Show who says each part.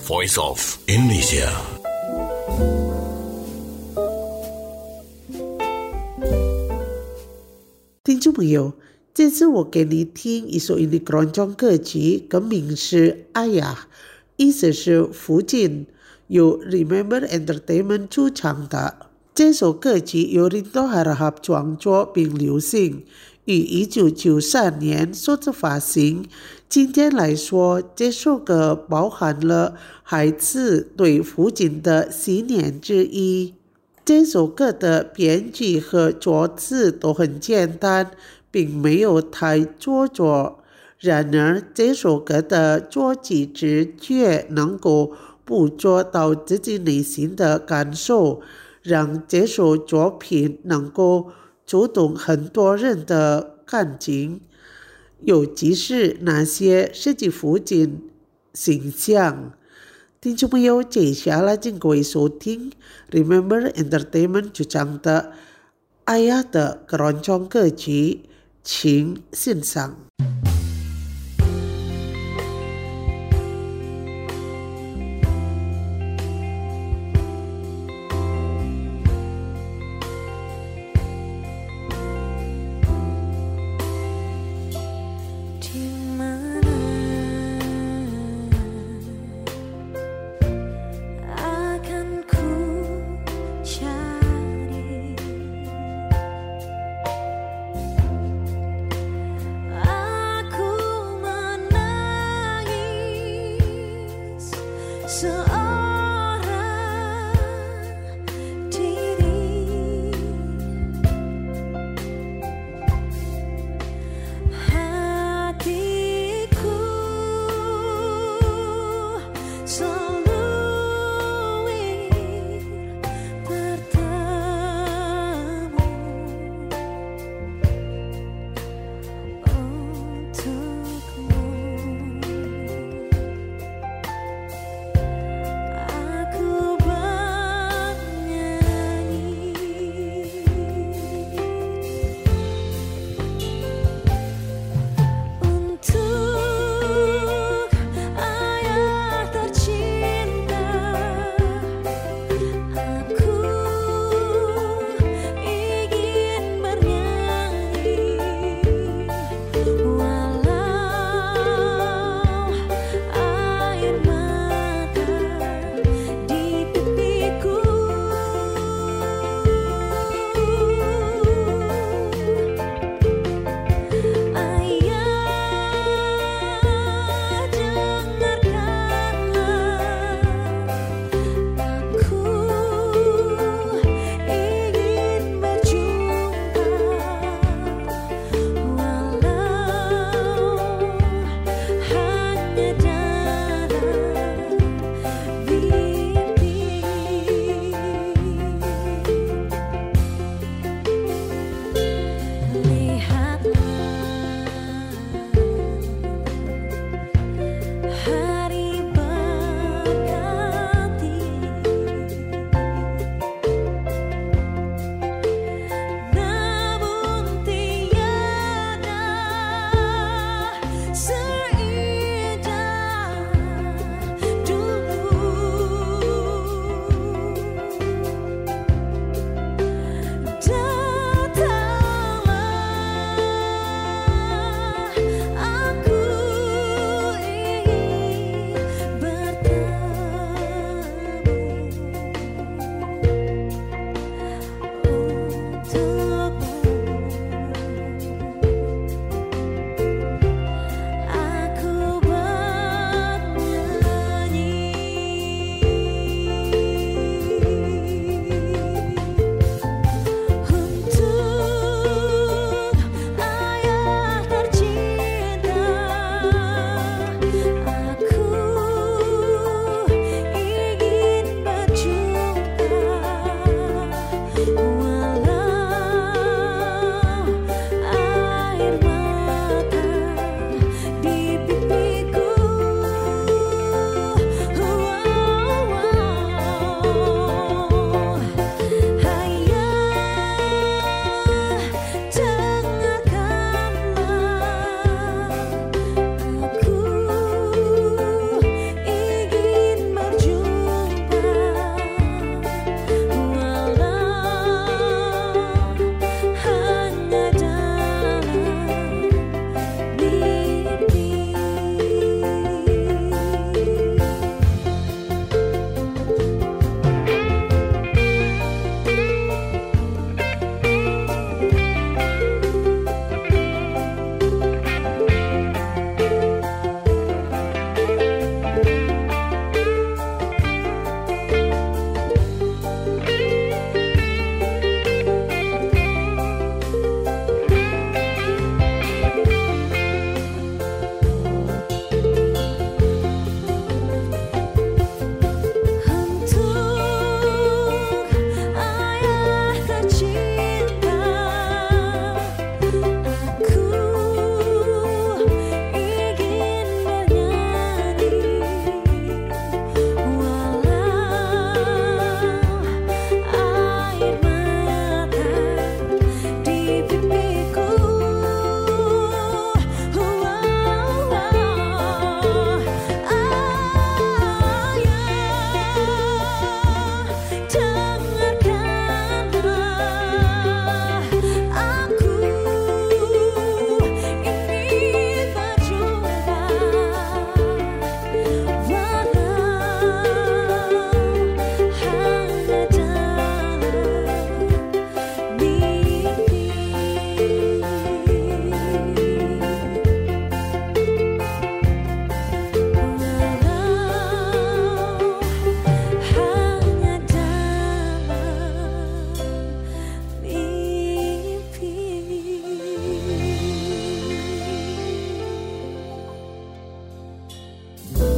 Speaker 1: Voice of Indonesia。
Speaker 2: 听众朋友，这次我给你听一首印尼广场歌曲，歌名是《Ayah》，意思是父亲，由 Remember Entertainment 主唱的。这首歌曲由Rinto Harahap 创作并流行，于1993年首次发行。今天来说，这首歌包含了孩子对父亲的信念之一。这首歌的编曲和作词都很简单，并没有太做作。然而，这首歌的作曲直觉能够捕捉到自己内心的感受，让这首作品能够触动很多人的感情，尤其是那些涉及父亲形象。听众朋友，接下来请各位收听 Remember Entertainment 主唱的《Ayah》的广场歌曲，请欣赏。
Speaker 3: So